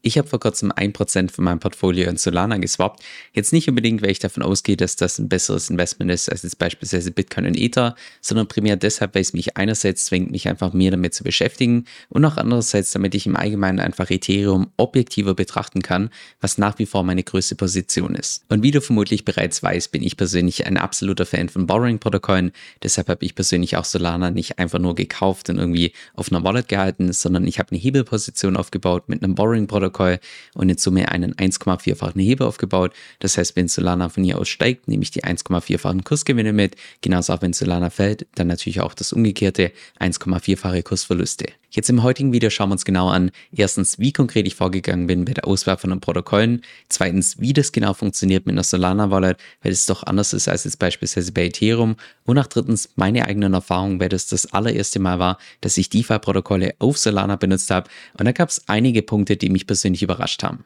Ich habe vor kurzem 1% von meinem Portfolio in Solana geswappt. Jetzt nicht unbedingt, weil ich davon ausgehe, dass das ein besseres Investment ist als jetzt beispielsweise Bitcoin und Ether, sondern primär deshalb, weil es mich einerseits zwingt, mich einfach mehr damit zu beschäftigen und auch andererseits, damit ich im Allgemeinen einfach Ethereum objektiver betrachten kann, was nach wie vor meine größte Position ist. Und wie du vermutlich bereits weißt, bin ich persönlich ein absoluter Fan von Borrowing-Protokollen. Deshalb habe ich persönlich auch Solana nicht einfach nur gekauft und irgendwie auf einer Wallet gehalten, sondern ich habe eine Hebelposition aufgebaut mit einem Borrowing-Protokoll und in Summe einen 1,4-fachen Hebel aufgebaut. Das heißt, wenn Solana von hier aus steigt, nehme ich die 1,4-fachen Kursgewinne mit. Genauso auch wenn Solana fällt, dann natürlich auch das umgekehrte 1,4-fache Kursverluste. Jetzt im heutigen Video schauen wir uns genau an, erstens, wie konkret ich vorgegangen bin bei der Auswahl von den Protokollen, zweitens, wie das genau funktioniert mit einer Solana-Wallet, weil es doch anders ist als jetzt beispielsweise bei Ethereum und auch drittens, meine eigenen Erfahrungen, weil das allererste Mal war, dass ich DeFi-Protokolle auf Solana benutzt habe und da gab es einige Punkte, die mich persönlich überrascht haben.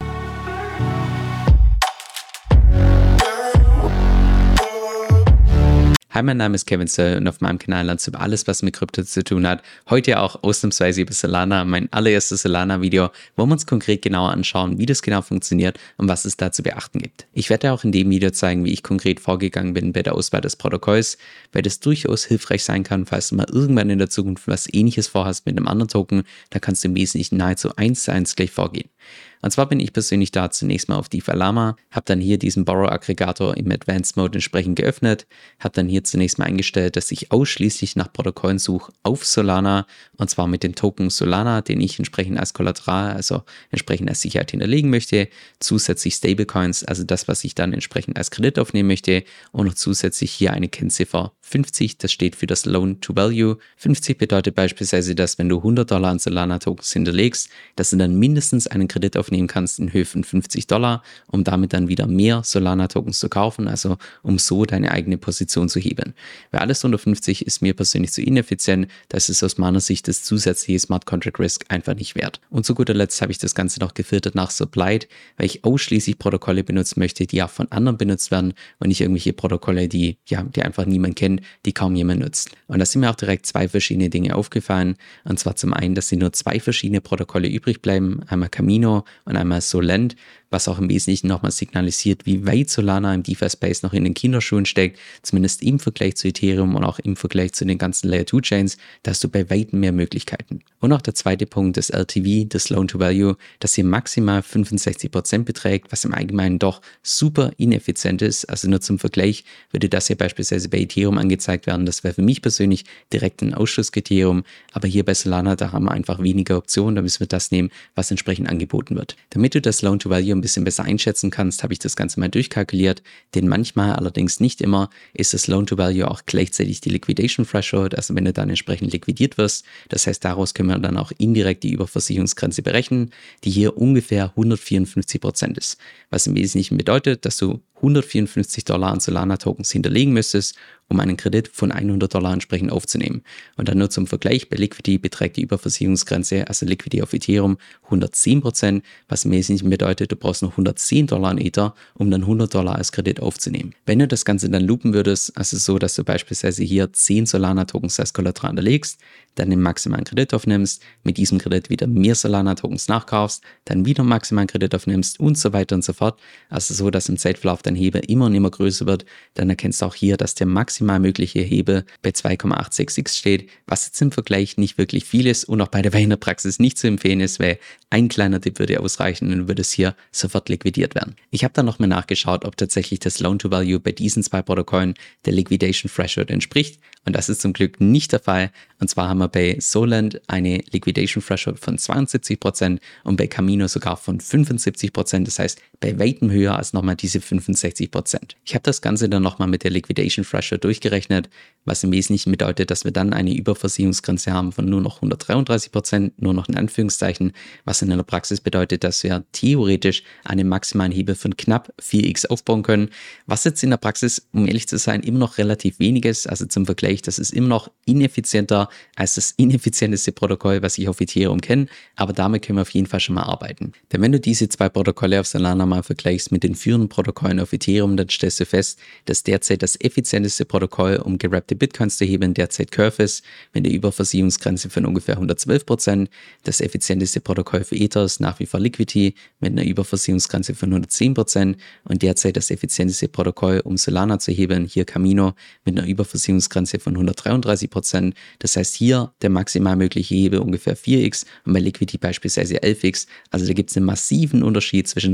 Hi, mein Name ist Kevin Söll und auf meinem Kanal lernst du über alles, was mit Krypto zu tun hat. Heute auch ausnahmsweise über Solana, mein allererstes Solana-Video, wo wir uns konkret genauer anschauen, wie das genau funktioniert und was es da zu beachten gibt. Ich werde auch in dem Video zeigen, wie ich konkret vorgegangen bin bei der Auswahl des Protokolls, weil das durchaus hilfreich sein kann, falls du mal irgendwann in der Zukunft was Ähnliches vorhast mit einem anderen Token, da kannst du im Wesentlichen nahezu 1:1 gleich vorgehen. Und zwar bin ich persönlich da zunächst mal auf DeFi Llama, habe dann hier diesen Borrow-Aggregator im Advanced Mode entsprechend geöffnet, habe dann hier zunächst mal eingestellt, dass ich ausschließlich nach Protokollen suche auf Solana und zwar mit dem Token Solana, den ich entsprechend als Kollateral, also entsprechend als Sicherheit hinterlegen möchte, zusätzlich Stablecoins, also das, was ich dann entsprechend als Kredit aufnehmen möchte und noch zusätzlich hier eine Kennziffer 50, das steht für das Loan to Value. 50 bedeutet beispielsweise, dass wenn du $100 an Solana-Tokens hinterlegst, dass du dann mindestens einen Kredit aufnehmen kannst in Höhe von $50, um damit dann wieder mehr Solana-Tokens zu kaufen, also um so deine eigene Position zu heben. Weil alles unter 50 ist mir persönlich zu ineffizient, das ist aus meiner Sicht das zusätzliche Smart Contract Risk einfach nicht wert. Und zu guter Letzt habe ich das Ganze noch gefiltert nach Supplied, weil ich ausschließlich Protokolle benutzen möchte, die auch von anderen benutzt werden und nicht irgendwelche Protokolle, die einfach niemand kennt, die kaum jemand nutzt. Und da sind mir auch direkt zwei verschiedene Dinge aufgefallen. Und zwar zum einen, dass sie nur zwei verschiedene Protokolle übrig bleiben, einmal Camino und einmal Solend, was auch im Wesentlichen nochmal signalisiert, wie weit Solana im DeFi-Space noch in den Kinderschuhen steckt, zumindest im Vergleich zu Ethereum und auch im Vergleich zu den ganzen Layer-2-Chains, da hast du bei weitem mehr Möglichkeiten. Und auch der zweite Punkt, das LTV, das Loan-to-Value, das hier maximal 65% beträgt, was im Allgemeinen doch super ineffizient ist. Also nur zum Vergleich würde das hier beispielsweise bei Ethereum angezeigt werden. Das wäre für mich persönlich direkt ein Ausschlusskriterium, aber hier bei Solana, da haben wir einfach weniger Optionen, da müssen wir das nehmen, was entsprechend angeboten wird. Damit du das Loan-to-Value ein bisschen besser einschätzen kannst, habe ich das Ganze mal durchkalkuliert, denn manchmal, allerdings nicht immer, ist das Loan-to-Value auch gleichzeitig die Liquidation Threshold, also wenn du dann entsprechend liquidiert wirst. Das heißt, daraus können wir dann auch indirekt die Überversicherungsgrenze berechnen, die hier ungefähr 154% ist, was im Wesentlichen bedeutet, dass du $154 an Solana-Tokens hinterlegen müsstest, um einen Kredit von $100 entsprechend aufzunehmen. Und dann nur zum Vergleich, bei Liquidity beträgt die Überversicherungsgrenze, also Liquidity auf Ethereum, 110%, was im Wesentlichen bedeutet, du brauchst noch $110 an Ether, um dann $100 als Kredit aufzunehmen. Wenn du das Ganze dann loopen würdest, also so, dass du beispielsweise hier 10 Solana-Tokens als Kollateral hinterlegst, dann den maximalen Kredit aufnimmst, mit diesem Kredit wieder mehr Solana-Tokens nachkaufst, dann wieder maximalen Kredit aufnimmst und so weiter und so fort. Also so, dass im Zeitverlauf dein Hebel immer und immer größer wird, dann erkennst du auch hier, dass der maximal mögliche Hebel bei 2,866 steht, was jetzt im Vergleich nicht wirklich viel ist und auch bei der in der Praxis nicht zu empfehlen ist, weil ein kleiner Tipp würde ausreichen und du würdest hier sofort liquidiert werden. Ich habe dann nochmal nachgeschaut, ob tatsächlich das Loan-to-Value bei diesen zwei Protokollen der Liquidation Threshold entspricht und das ist zum Glück nicht der Fall. Und zwar haben wir bei Solend eine Liquidation Threshold von 72% und bei Camino sogar von 75%, das heißt bei weitem höher als nochmal diese 65%. Ich habe das Ganze dann nochmal mit der Liquidation Threshold durchgerechnet, was im Wesentlichen bedeutet, dass wir dann eine Überversicherungsgrenze haben von nur noch 133%, nur noch in Anführungszeichen, was in der Praxis bedeutet, dass wir theoretisch einen maximalen Hebel von knapp 4x aufbauen können, was jetzt in der Praxis, um ehrlich zu sein, immer noch relativ wenig ist, also zum Vergleich, das ist immer noch ineffizienter als das ineffizienteste Protokoll, was ich auf Ethereum kenne, aber damit können wir auf jeden Fall schon mal arbeiten. Denn wenn du diese zwei Protokolle auf Solana mal vergleichst mit den führenden Protokollen auf auf Ethereum, dann stellst du fest, dass derzeit das effizienteste Protokoll, um gerappte Bitcoins zu heben, derzeit Curve ist, mit einer Überversicherungsgrenze von ungefähr 112%. Das effizienteste Protokoll für Ether ist nach wie vor Liquidity mit einer Überversicherungsgrenze von 110% und derzeit das effizienteste Protokoll, um Solana zu heben, hier Camino mit einer Überversicherungsgrenze von 133%. Das heißt hier der maximal mögliche Hebel ungefähr 4x und bei Liquidity beispielsweise 11x. Also da gibt es einen massiven Unterschied zwischen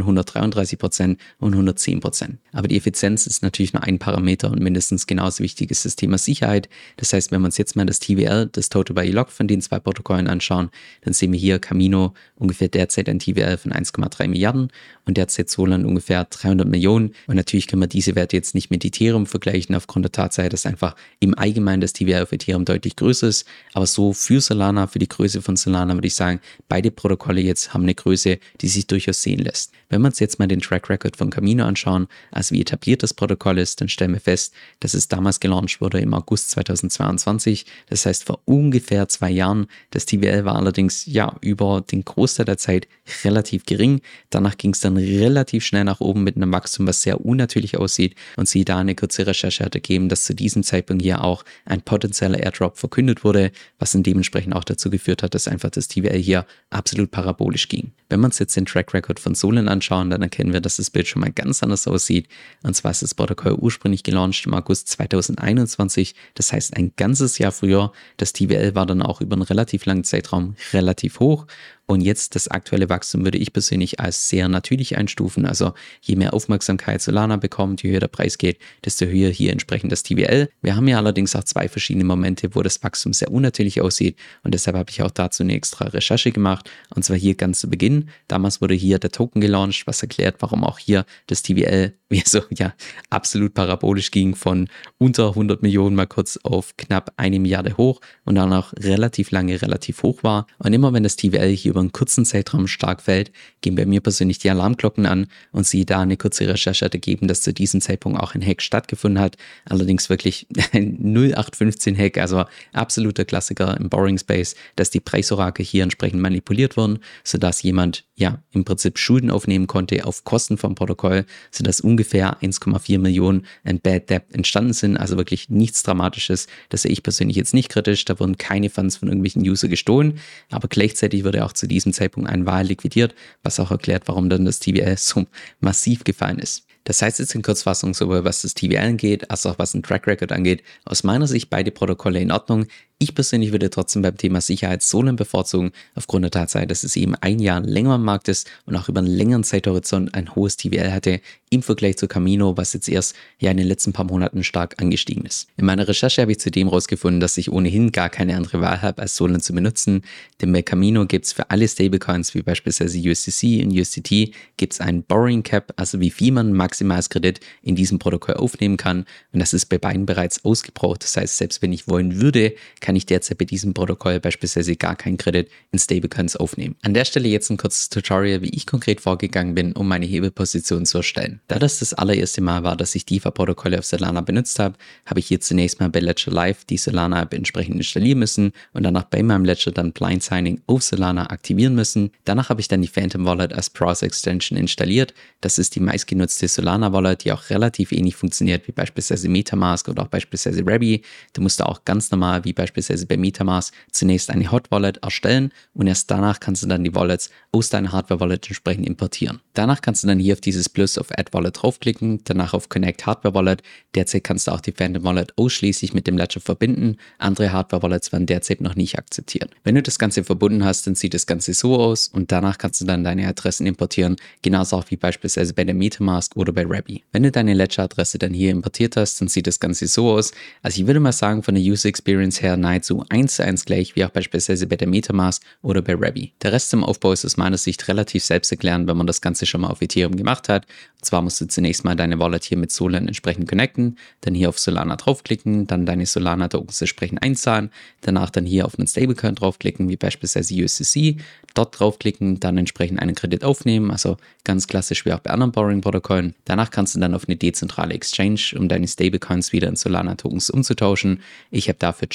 133% und 110%. Aber die Effizienz ist natürlich nur ein Parameter und mindestens genauso wichtig ist das Thema Sicherheit. Das heißt, wenn wir uns jetzt mal das TVL, das Total Value Lock von den zwei Protokollen anschauen, dann sehen wir hier Camino ungefähr derzeit ein TVL von 1,3 Milliarden und derzeit Solana ungefähr 300 Millionen. Und natürlich können wir diese Werte jetzt nicht mit Ethereum vergleichen, aufgrund der Tatsache, dass einfach im Allgemeinen das TVL auf Ethereum deutlich größer ist. Aber so für Solana, für die Größe von Solana würde ich sagen, beide Protokolle jetzt haben eine Größe, die sich durchaus sehen lässt. Wenn wir uns jetzt mal den Track Record von Camino anschauen, also wie etabliert das Protokoll ist, dann stellen wir fest, dass es damals gelauncht wurde im August 2022. Das heißt vor ungefähr 2 Jahren. Das TVL war allerdings ja über den Großteil der Zeit relativ gering. Danach ging es dann relativ schnell nach oben mit einem Wachstum, was sehr unnatürlich aussieht. Und sie da eine kurze Recherche hat ergeben, dass zu diesem Zeitpunkt hier auch ein potenzieller Airdrop verkündet wurde, was dann dementsprechend auch dazu geführt hat, dass einfach das TVL hier absolut parabolisch ging. Wenn wir uns jetzt den Track Record von Solana anschauen, dann erkennen wir, dass das Bild schon mal ganz anders aussieht. Und zwar ist das Protokoll ursprünglich gelauncht im August 2021, das heißt ein ganzes Jahr früher. Das TVL war dann auch über einen relativ langen Zeitraum relativ hoch. Und jetzt das aktuelle Wachstum würde ich persönlich als sehr natürlich einstufen. Also je mehr Aufmerksamkeit Solana bekommt, je höher der Preis geht, desto höher hier entsprechend das TVL. Wir haben ja allerdings auch 2 verschiedene Momente, wo das Wachstum sehr unnatürlich aussieht. Und deshalb habe ich auch dazu eine extra Recherche gemacht. Und zwar hier ganz zu Beginn. Damals wurde hier der Token gelauncht, was erklärt, warum auch hier das TVL wie so ja absolut parabolisch ging von unter 100 Millionen mal kurz auf knapp 1 Milliarde hoch und dann auch relativ lange relativ hoch war. Und immer wenn das TVL hier über einen kurzen Zeitraum stark fällt, gehen bei mir persönlich die Alarmglocken an und sie da eine kurze Recherche hat ergeben, dass zu diesem Zeitpunkt auch ein Hack stattgefunden hat. Allerdings wirklich ein 0815 Hack, also absoluter Klassiker im Borrowing Space, dass die Preisorakel hier entsprechend manipuliert wurden, sodass jemand ja im Prinzip Schulden aufnehmen konnte auf Kosten vom Protokoll, sodass ungefähr 1,4 Millionen an Bad Debt entstanden sind, also wirklich nichts Dramatisches. Das sehe ich persönlich jetzt nicht kritisch, da wurden keine Funds von irgendwelchen User gestohlen, aber gleichzeitig wurde auch zu diesem Zeitpunkt ein Wahl liquidiert, was auch erklärt, warum dann das TVL so massiv gefallen ist. Das heißt jetzt in Kurzfassung, sowohl was das TVL angeht, als auch was ein Track Record angeht, aus meiner Sicht beide Protokolle in Ordnung. Ich persönlich würde trotzdem beim Thema Sicherheit Solana bevorzugen, aufgrund der Tatsache, dass es eben 1 Jahr länger am Markt ist und auch über einen längeren Zeithorizont ein hohes TVL hatte, im Vergleich zu Camino, was jetzt erst ja in den letzten paar Monaten stark angestiegen ist. In meiner Recherche habe ich zudem herausgefunden, dass ich ohnehin gar keine andere Wahl habe, als Solana zu benutzen, denn bei Camino gibt es für alle Stablecoins, wie beispielsweise USDC und USDT, gibt es einen Borrowing Cap, also wie viel man maximal als Kredit in diesem Protokoll aufnehmen kann, und das ist bei beiden bereits ausgebraucht. Das heißt, selbst wenn ich wollen würde, kann ich derzeit bei diesem Protokoll beispielsweise gar keinen Kredit in Stablecoins aufnehmen. An der Stelle jetzt ein kurzes Tutorial, wie ich konkret vorgegangen bin, um meine Hebelposition zu erstellen. Da das allererste Mal war, dass ich DeFi-Protokolle auf Solana benutzt habe, habe ich hier zunächst mal bei Ledger Live die Solana-App entsprechend installieren müssen und danach bei meinem Ledger dann Blind Signing auf Solana aktivieren müssen. Danach habe ich dann die Phantom Wallet als Browser-Extension installiert. Das ist die meistgenutzte Solana-Wallet, die auch relativ ähnlich funktioniert wie beispielsweise Metamask oder auch beispielsweise Rabby. Du musst auch ganz normal wie beispielsweise bei Metamask zunächst eine Hot Wallet erstellen und erst danach kannst du dann die Wallets aus deiner Hardware Wallet entsprechend importieren. Danach kannst du dann hier auf dieses Plus auf Add Wallet draufklicken, danach auf Connect Hardware Wallet. Derzeit kannst du auch die Phantom Wallet ausschließlich mit dem Ledger verbinden. Andere Hardware Wallets werden derzeit noch nicht akzeptiert. Wenn du das Ganze verbunden hast, dann sieht das Ganze so aus und danach kannst du dann deine Adressen importieren, genauso auch wie beispielsweise bei der Metamask oder bei Rabby. Wenn du deine Ledger-Adresse dann hier importiert hast, dann sieht das Ganze so aus. Also ich würde mal sagen, von der User Experience her nahezu 1:1 gleich, wie auch beispielsweise bei der Metamask oder bei Rabby. Der Rest zum Aufbau ist aus meiner Sicht relativ selbsterklärend, wenn man das Ganze schon mal auf Ethereum gemacht hat. Und zwar musst du zunächst mal deine Wallet hier mit Solana entsprechend connecten, dann hier auf Solana draufklicken, dann deine Solana-Tokens entsprechend einzahlen, danach dann hier auf einen Stablecoin draufklicken, wie beispielsweise USDC, dort draufklicken, dann entsprechend einen Kredit aufnehmen, also ganz klassisch wie auch bei anderen Borrowing-Protokollen. Danach kannst du dann auf eine dezentrale Exchange, um deine Stablecoins wieder in Solana-Tokens umzutauschen. Ich habe dafür Jupiter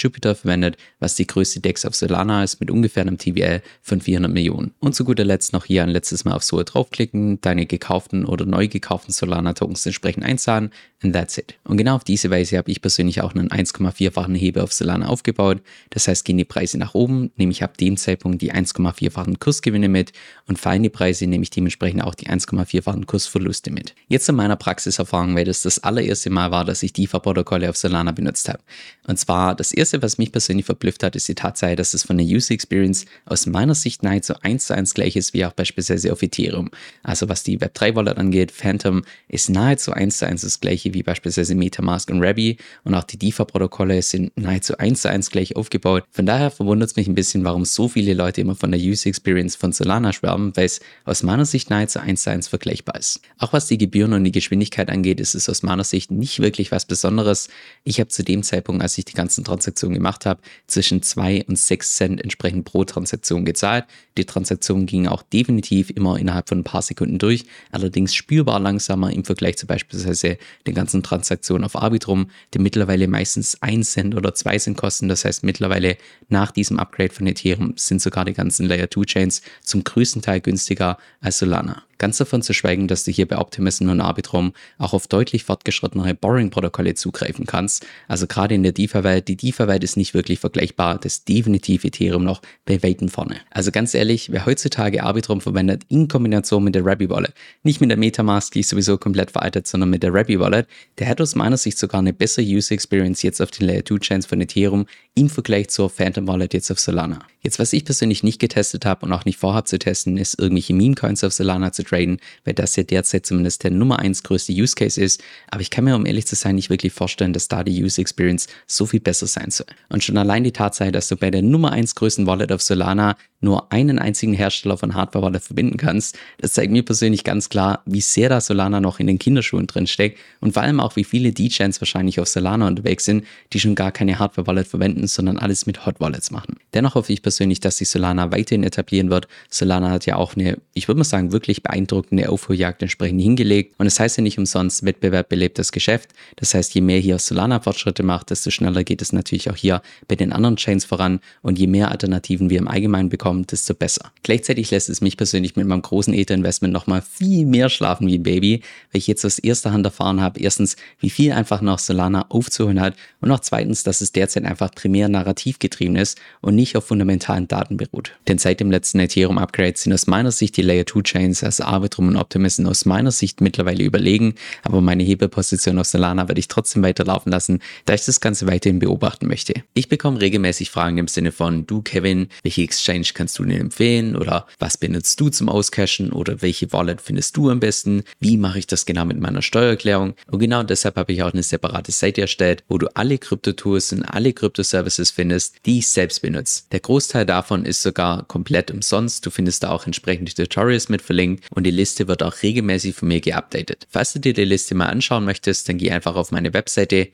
verwendet, was die größte DEX auf Solana ist, mit ungefähr einem TVL von 400 Millionen. Und zu guter Letzt noch hier ein letztes Mal auf SOL draufklicken, deine gekauften oder neu gekauften Solana-Tokens entsprechend einzahlen, and that's it. Und genau auf diese Weise habe ich persönlich auch einen 1,4-fachen Hebel auf Solana aufgebaut. Das heißt, gehen die Preise nach oben, nehme ich ab dem Zeitpunkt die 1,4-fachen Kursgewinne mit, und fallen die Preise, nehme ich dementsprechend auch die 1,4-fachen Kursverluste mit. Jetzt in meiner Praxiserfahrung, weil das allererste Mal war, dass ich DeFi-Protokolle auf Solana benutzt habe. Und zwar das erste, was mich persönlich verblüfft hat, ist die Tatsache, dass es von der User Experience aus meiner Sicht nahezu 1:1 gleich ist wie auch beispielsweise auf Ethereum. Also was die Web3-Wallet angeht, Phantom ist nahezu 1:1 das gleiche wie beispielsweise Metamask und Rabby, und auch die DeFi-Protokolle sind nahezu 1:1 gleich aufgebaut. Von daher verwundert es mich ein bisschen, warum so viele Leute immer von der User Experience von Solana schwärmen, weil es aus meiner Sicht nahezu 1:1 vergleichbar ist. Auch was die Gebühren und die Geschwindigkeit angeht, ist es aus meiner Sicht nicht wirklich was Besonderes. Ich habe zu dem Zeitpunkt, als ich die ganzen Transaktionen gemacht habe, zwischen 2 und 6 Cent entsprechend pro Transaktion gezahlt. Die Transaktion ging auch definitiv immer innerhalb von ein paar Sekunden durch, allerdings spürbar langsamer im Vergleich zu beispielsweise den ganzen Transaktionen auf Arbitrum, die mittlerweile meistens 1 Cent oder 2 Cent kosten. Das heißt, mittlerweile nach diesem Upgrade von Ethereum sind sogar die ganzen Layer 2 Chains zum größten Teil günstiger als Solana. Ganz davon zu schweigen, dass du hier bei Optimism und Arbitrum auch auf deutlich fortgeschrittenere Borrowing-Protokolle zugreifen kannst. Also gerade in der DeFi-Welt, die DeFi-Welt ist nicht wirklich vergleichbar, das ist definitiv Ethereum noch bei Weitem vorne. Also ganz ehrlich, wer heutzutage Arbitrum verwendet in Kombination mit der Rabby Wallet, nicht mit der Metamask, die ist sowieso komplett veraltet, sondern mit der Rabby Wallet, der hat aus meiner Sicht sogar eine bessere User Experience jetzt auf den Layer 2 Chains von Ethereum im Vergleich zur Phantom Wallet jetzt auf Solana. Jetzt, was ich persönlich nicht getestet habe und auch nicht vorhabe zu testen, ist irgendwelche Meme-Coins auf Solana zu traden, weil das ja derzeit zumindest der Nummer 1 größte Use Case ist. Aber ich kann mir, um ehrlich zu sein, nicht wirklich vorstellen, dass da die User Experience so viel besser sein soll. Und schon allein die Tatsache, dass du bei der Nummer 1 größten Wallet auf Solana nur einen einzigen Hersteller von Hardware-Wallet verbinden kannst, das zeigt mir persönlich ganz klar, wie sehr da Solana noch in den Kinderschuhen drin steckt und vor allem auch, wie viele DeGens wahrscheinlich auf Solana unterwegs sind, die schon gar keine Hardware-Wallet verwenden, sondern alles mit Hot-Wallets machen. Dennoch hoffe ich persönlich, dass sich Solana weiterhin etablieren wird. Solana hat ja auch eine, ich würde mal sagen, wirklich beeindruckende Aufholjagd entsprechend hingelegt, und es heißt ja nicht umsonst, Wettbewerb belebt das Geschäft. Das heißt, je mehr hier Solana Fortschritte macht, desto schneller geht es natürlich auch hier bei den anderen Chains voran, und je mehr Alternativen wir im Allgemeinen bekommen, desto besser. Gleichzeitig lässt es mich persönlich mit meinem großen Ether-Investment nochmal viel mehr schlafen wie ein Baby, weil ich jetzt aus erster Hand erfahren habe, erstens, wie viel einfach noch Solana aufzuholen hat, und auch zweitens, dass es derzeit einfach primär narrativ getrieben ist und nicht auf fundamentalen Daten beruht. Denn seit dem letzten Ethereum-Upgrade sind aus meiner Sicht die Layer 2 Chains, also Arbitrum und Optimism, aus meiner Sicht mittlerweile überlegen, aber meine Hebelposition auf Solana werde ich trotzdem weiterlaufen lassen, da ich das Ganze weiterhin beobachten möchte. Ich bekomme regelmäßig Fragen im Sinne von: Du Kevin, welche Exchange kannst du denn empfehlen, oder was benutzt du zum Auscashen, oder welche Wallet findest du am besten, wie mache ich das genau mit meiner Steuererklärung? Und genau deshalb habe ich auch eine separate Seite erstellt, wo du alle Krypto-Tools und alle Krypto-Services findest, die ich selbst benutze. Der Großteil davon ist sogar komplett umsonst, du findest da auch entsprechende Tutorials mit verlinkt, und die Liste wird auch regelmäßig von mir geupdatet. Falls du dir die Liste mal anschauen möchtest, dann geh einfach auf meine Webseite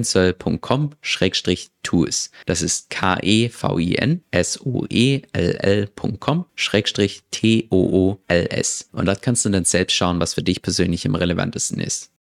kevinsoll.com/tools. Das ist kevinsoll.com/tools. Und dort kannst du dann selbst schauen, was für dich persönlich am relevantesten ist.